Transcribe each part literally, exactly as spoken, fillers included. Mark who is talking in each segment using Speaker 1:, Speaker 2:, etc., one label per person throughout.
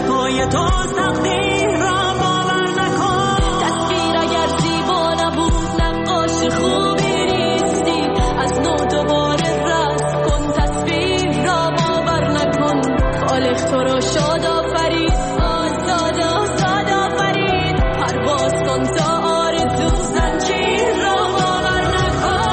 Speaker 1: پای تو تقدیر را باور نکن.
Speaker 2: تصویر اگر زیبا نبود نقاش خوبی نیستی. از نو دوباره رسم کن تصویر را باور نکن. خالق تو را شاد آفرید، آزاد آزاد آفرید. پرواز کن تا آرزو زنجیر را باور نکن.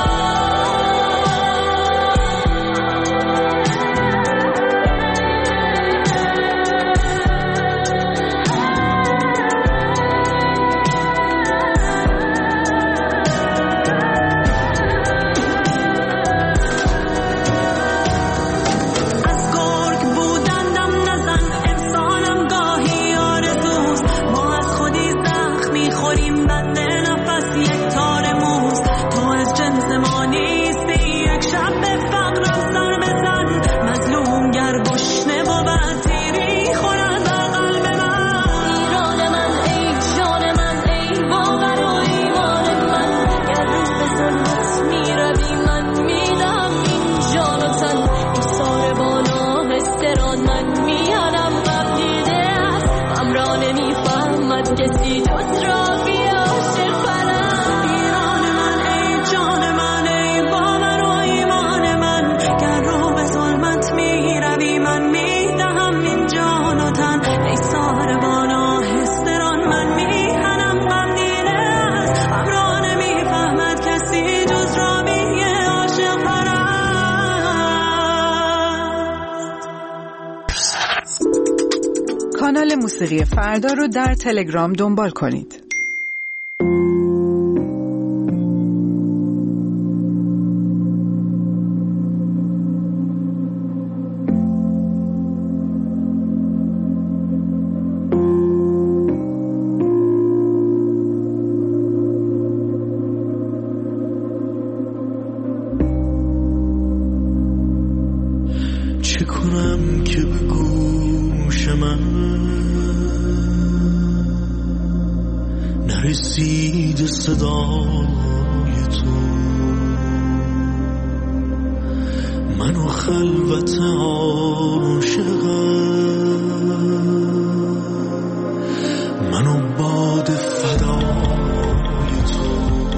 Speaker 1: از گرگ بودن دم نزن، انسانم گاهی آرزوست. ما از خودی زخم میخوریم بند نفس یک تار موز. تو از جنس ما نیستی، یک شب به فقرم سر بزن. مظلوم گر گشنه بود تیری خورد بر قلب من.
Speaker 2: ایران من ای جان من ای باور و ایمان من. گر رو به ظلمت میروی من میدم این جان و تن. ایثار بانا استران من میانم غم دیده است. غم را نمیفهمد کسی جز رابی عاشق پرست.
Speaker 1: ایران من ای جان من ای باور و ایمان من. گر رو به ظلمت میروی من میدهم این جان و تن. ای ساربانا هستران من میهنم غم دیده است. غم را نمیفهمد کسی جز رابی عاشق پرست.
Speaker 3: کانال موسیقی فردا رو در تلگرام دنبال کنید.
Speaker 4: چه کنم که به گوش من نرسید صدای تو؟ منو خلوت عاشقم، منو باد فدای تو.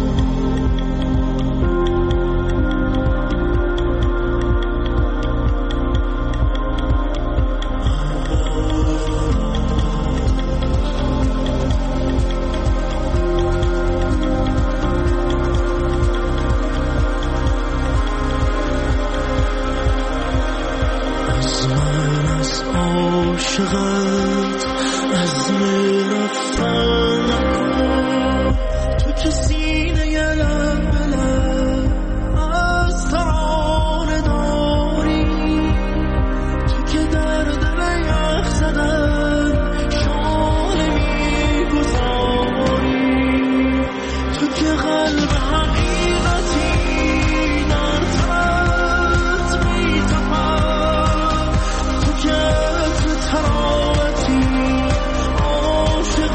Speaker 4: از من از عاشقت عزم رفتن نکن. تو که سینه لب به لب از ترانه داری. تو که در دل یخ زدن شانه میگذاری. تو که قلب حقیقتی در تنت میتپد. تو که عطر تراوتی عاشق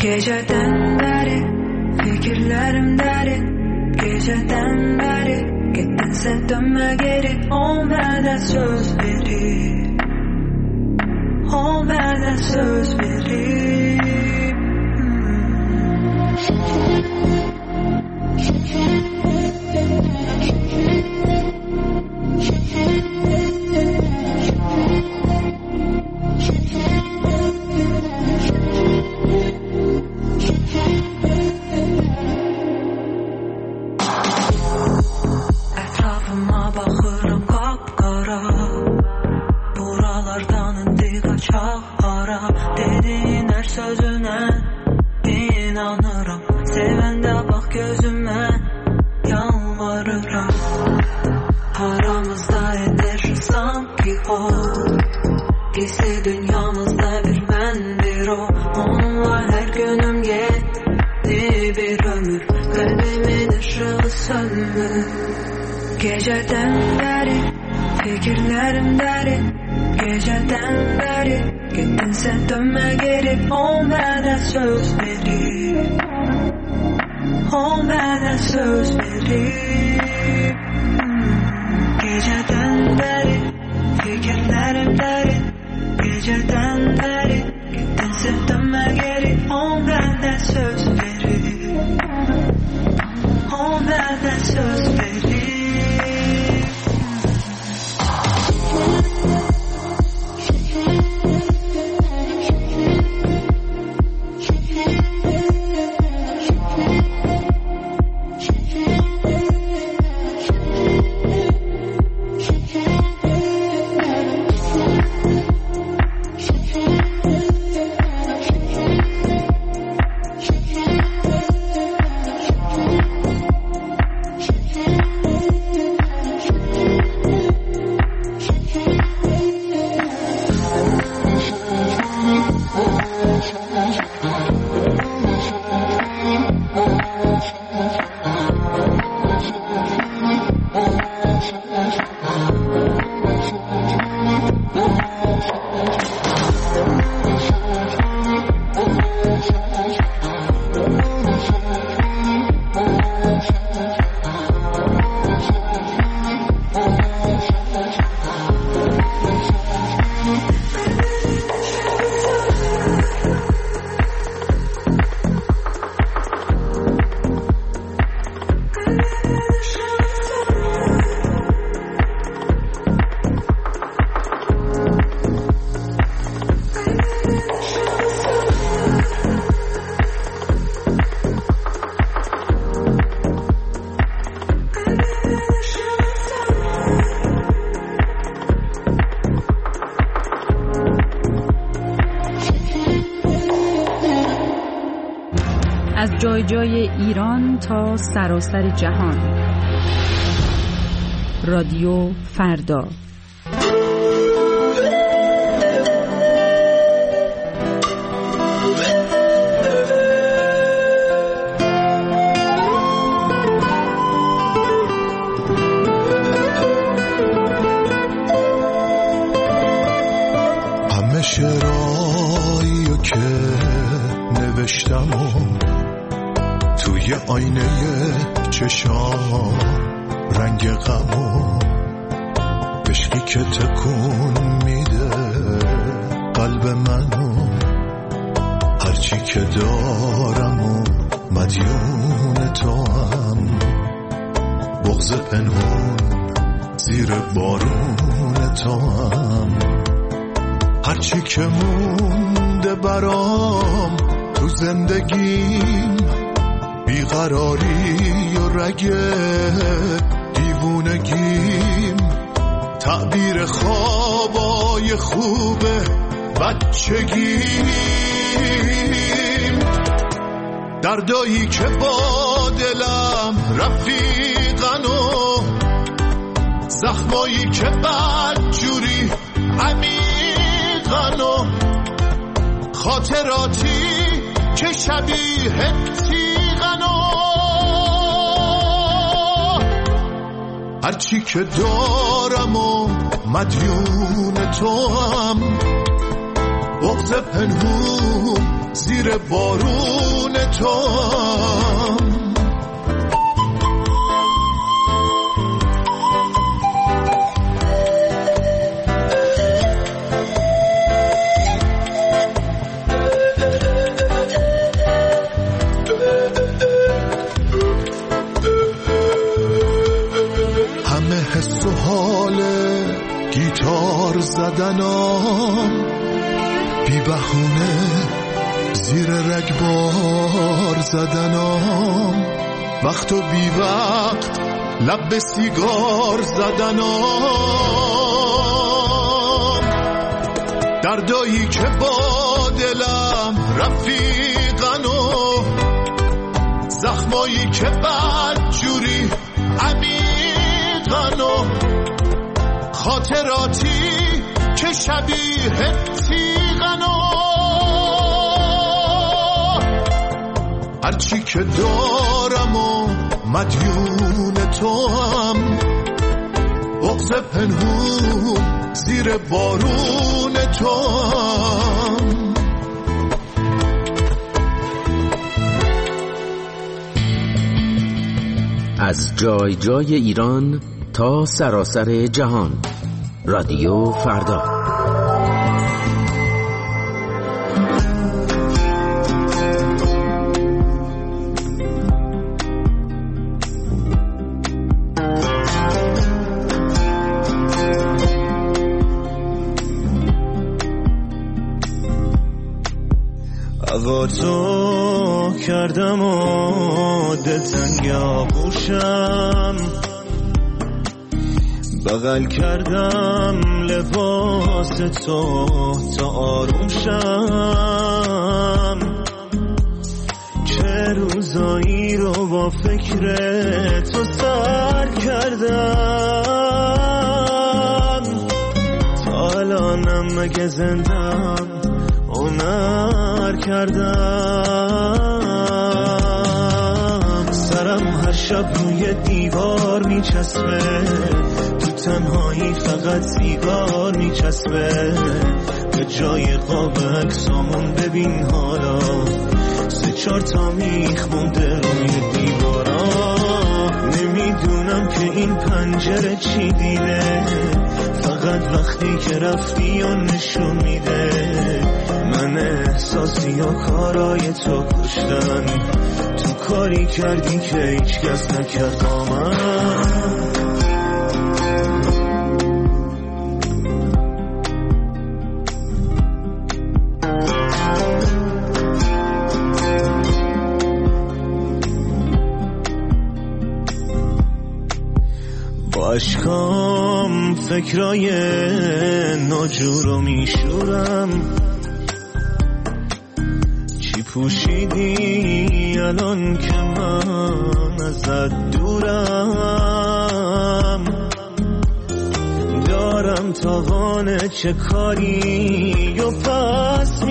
Speaker 1: Geceden beri fikirlerimderin, geceden beri gittinse dönme geri. O benden söz verir, o benden söz verir.
Speaker 2: Etrafıma bakırım kapkara, buralardan indi kaçak ara. Dediğin her sözüne inanırım, sevende bak gözüme yalvarırım. Aramızda eder sanki o, gizli dünyamızda bir bendir o. Onunla her günüm gitti bir ömür, kalbimin ışığı sönmüş.
Speaker 1: Geceden beri fikirlerim derin, geceden beri gittinse dönme geri. O benden söz verir, o benden söz verir. Geceden beri fikirlerim derin, geceden beri gittinse dönme geri. O benden söz verir, o benden söz verir.
Speaker 3: از جای جای ایران تا سراسر جهان. رادیو فردا.
Speaker 5: همه شعرهایی که نوشتم و توی آینه چشام رنگ غم و عشقی که تکون میده قلب منو، هرچی که دارم و مدیون تو هم، بغض پنهون زیر بارون تو هم، هرچی که مونده برام تو زندگیم، بیقراری و رگ دیوونگیم، تعبیر خوابای خوب بچگیم، دردایی که با دلم رفیقن و زخمایی که بدجوری عمیقن و خاطراتی که شبیه تیغن و هرچی که دارم و مدیون تو هم، بغض پنهون زیر بارون تو همه حس و حال گیتار زدنم بی بهونه زیر رگبار زدنم وقت و بی وقت لب به سیگار زدنم دردایی که با دلم رفیقن و زخمایی که بدجوری عمیقن و خاطراتی که شبیه تیغن و هرچی که دارم و مدیون تو هم بغض پنهون زیر بارون تو هم
Speaker 6: از جای جای ایران تا سراسر جهان رادیو فردا.
Speaker 4: اگه تو کردم و دلتنگ آغوشم بغل کردم لباس تو تا آروم شم چه روزایی رو با فکر تو سر کردم تا الانم مگه زندم هنر کردم سرم هر شب روی دیوار میچسبه تو تنهایی فقط سیگار میچسبه به جای قاب عکسامون ببین حالا سه چار تا میخ مونده روی دیوارا نمیدونم که این پنجره چی دیده فقط وقتی که رفتی و نشون میده من احساسی و کارای تو کشتن تو کاری کردی که هیچ کس نکرد با من با اشکام فکرای ناجور رو میشورم چی پوشیدی الان که من ازت دورم دارم تاوان چه کاری و پس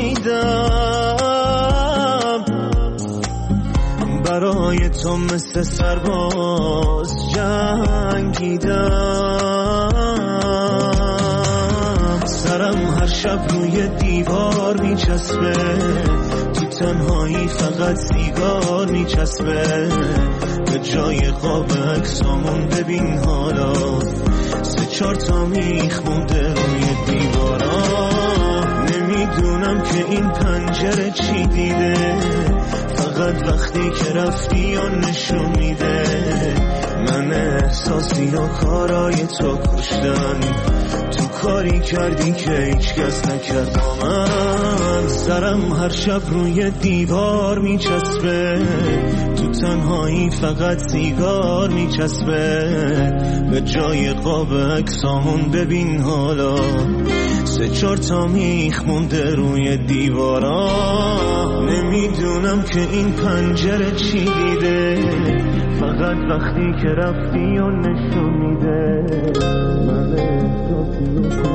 Speaker 4: میدم برای تو مثل سرباز جنگیدم سرم هر شب روی دیوار میچسبه تو تنهایی فقط سیگار میچسبه به جای قاب عکسامون ببین حالا سه چار تا میخ مونده روی دیوارا نمیدونم که این پنجره چی دیده فقط وقتی که رفتی و نشون میده من احساسی و کارای تو کشتن تو کاری کردی که هیچ کس نکرد با من سرم هر شب روی دیوار میچسبه تو تنهایی فقط سیگار میچسبه به جای قاب عکسامون ببین حالا سه چار تا میخ مونده روی دیوارا نمیدونم که این پنجره چی دیده فقط وقتی که رفتی و نشون میده من احساسی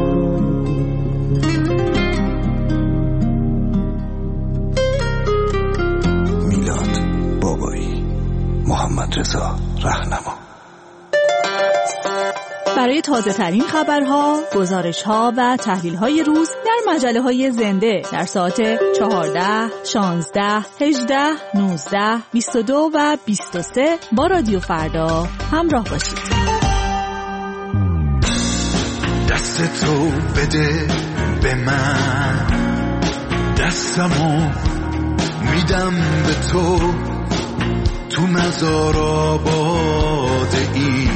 Speaker 7: میلاد بابایی محمد رضا رهنما برای تازه ترین خبرها، گزارش ها و تحلیل های روز در مجله های زنده در ساعت چهارده، شانزده، هجده، نوزده، بیست و دو و بیست و سه با رادیو فردا همراه باشید.
Speaker 5: دست تو بده به من، دستمو میدم به تو، تو مزار آباده ای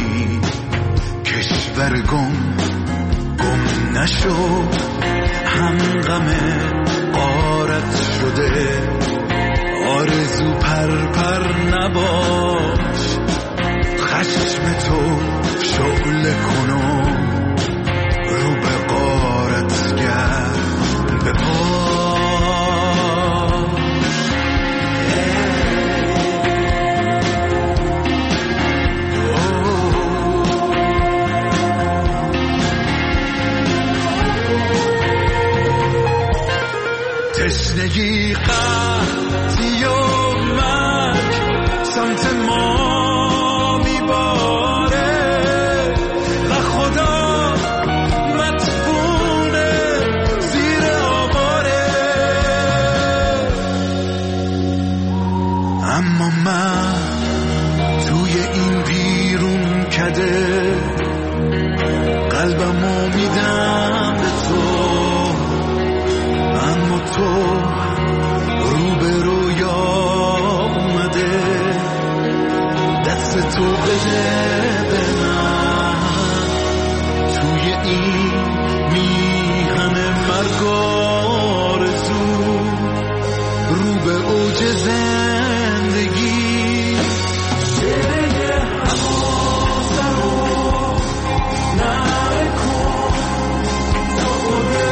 Speaker 5: کشور گم گم نشو، هم غم غارت شده آرزو پر پر نباش، خشم تو شعله کنو رو به غارت گرد به پاش. تشنگی قحطی و مرگ سمت ما میباره و خدا مدفونه زیر آواره، اما من توی این بیرون کده قلبمو میدم به تو، اما تو رو به رویا اومده، دست تو بده به من توی این میهن مرگ آرزو، رو به اوج زندگی. شعله حواسم رو نکن تا خود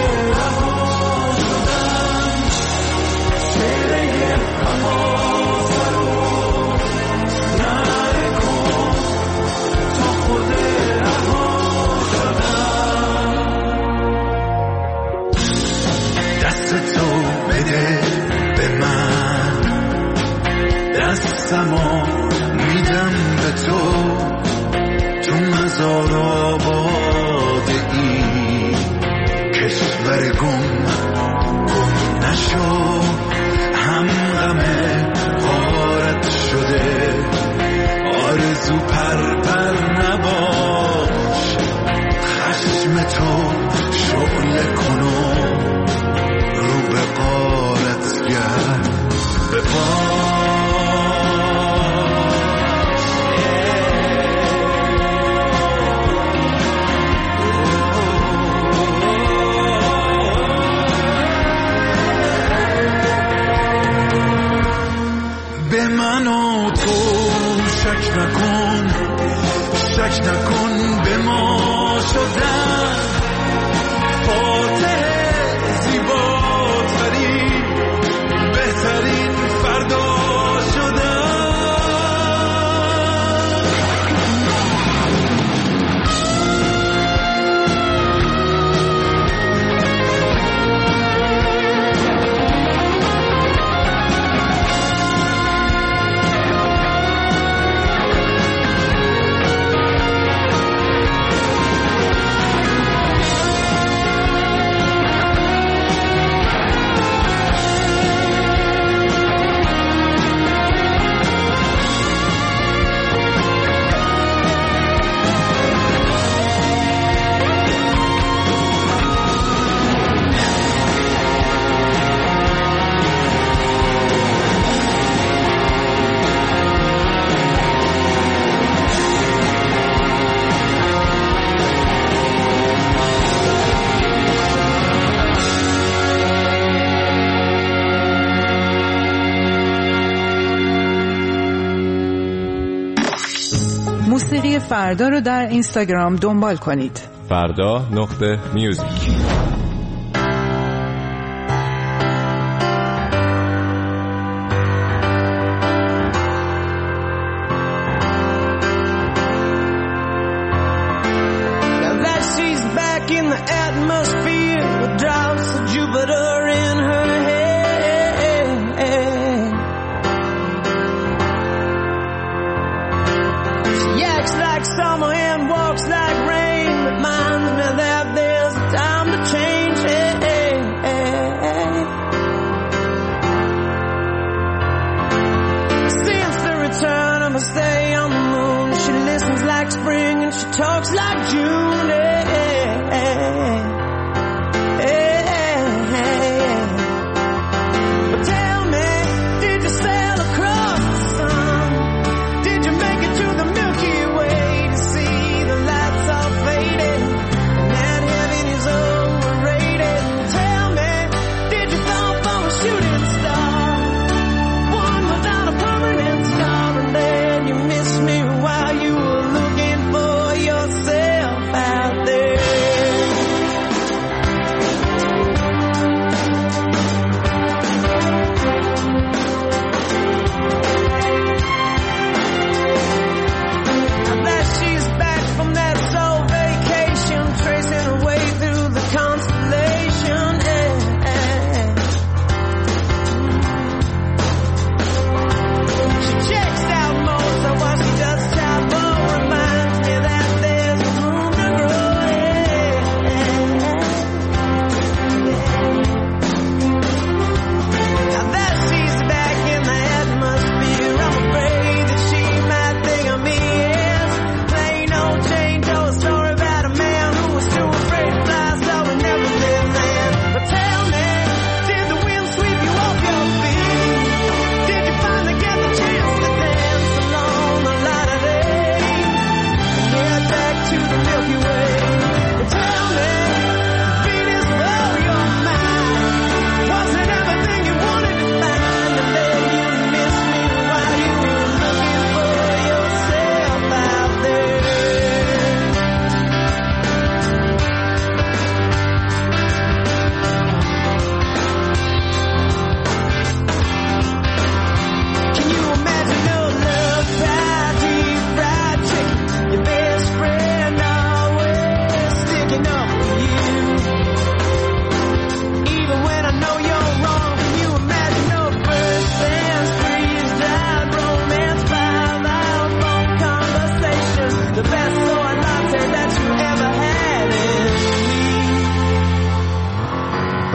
Speaker 5: دستمو میدم به تو، تو مزار آباده ای کشور گم گم نشو، هم غم غارت شده آرزو پر پر نباش، خشم تو شعله کنو رو به غارت گرد به پا. به من و تو شک نکن، شک نکن به ما شدن فاتح زیباترین بهترین فردا شدن.
Speaker 3: موسیقی فردا رو در اینستاگرام دنبال کنید.
Speaker 8: فردا نقطه میوزیک.
Speaker 9: Summer and walks like rain.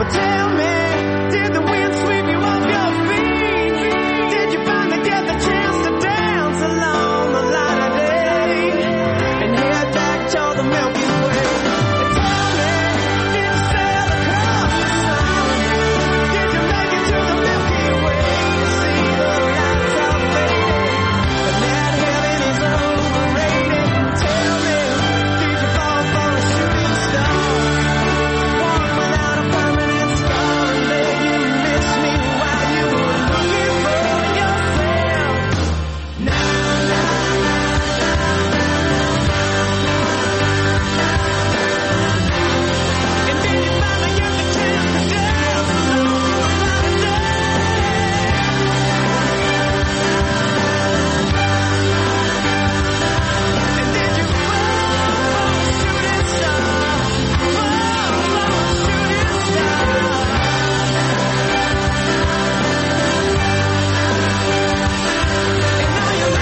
Speaker 9: But tell me, did the wind sweep you off your feet? Did you finally get the chance to dance along the light of day and head back toward the Milky Way? And tell me, did you sail across the sun? Did you make it to the Milky Way to see the lights out fading? And that heaven is overrated. Tell me, did you fall for a shooting star? One without a permanent star, and did you miss me while you were looking for yourself? Na na na na And did you finally get the chance to dance along the light of day? And did you fall for a shooting star? Fall for a shooting star? And now you're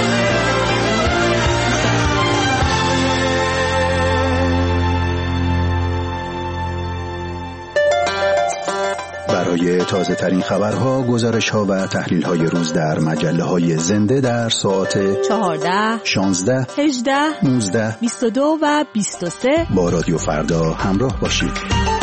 Speaker 10: برای تازه ترین خبرها، گزارش ها و تحلیل های روز در مجله های زنده در ساعت
Speaker 7: چهارده،
Speaker 10: شانزده،
Speaker 7: هجده،
Speaker 10: نوزده
Speaker 7: بیست و دو و بیست و سه
Speaker 10: با رادیو فردا همراه باشید.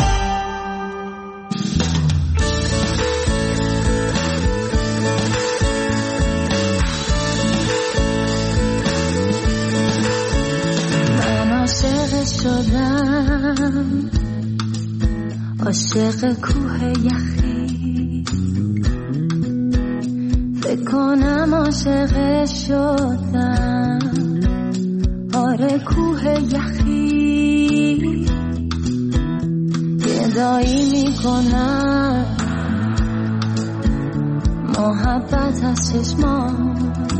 Speaker 2: من عاشق شدم، عاشق کوه یخی، فکر کنم عاشق شدم، آره کوه یخی، گدایی میکنم، محبت از چشماش،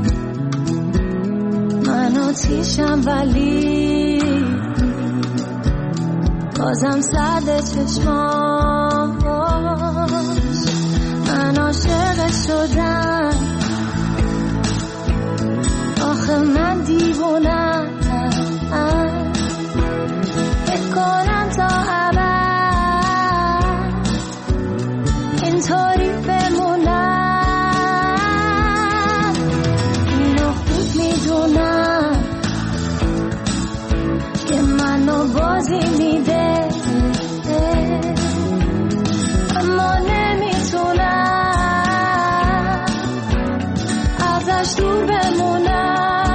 Speaker 2: من آتیشم ولی بازم سرد چشماش، من عاشق شدم، آخه من دیوونم، فکر کنم تا ابد اینطوری بمونم، اینو خوب میدونم که منو بازی میده، اما نمیتونم ازش دور بمونم،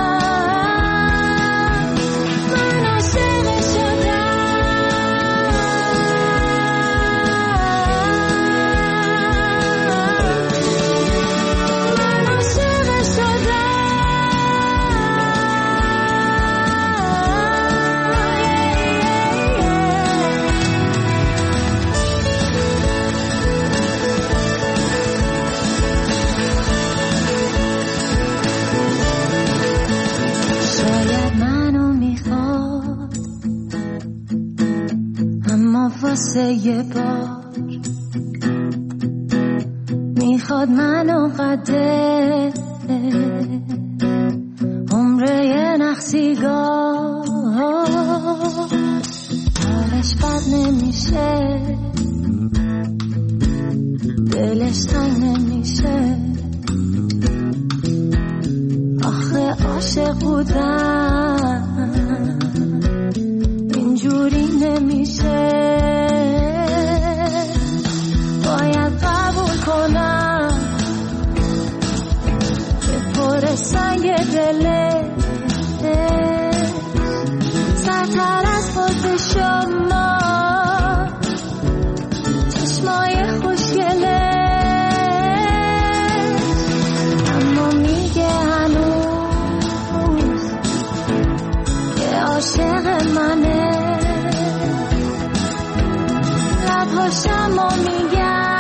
Speaker 2: من عاشق شدم، من عاشق شدم. شاید منو میخواد، اما واسه یه بار میخواد منو قده عمره یه نخسیگاه، حالش بد نمیشه، دلش تنگ نمیشه، آخه عاشق بودم اینجوری نمیشه، باید قبول کنم که پر سنگ دله، سرتر از خود شما، چشمای خوشگله، اما میگه هنوز که عاشق منه، لبهاشم و میگم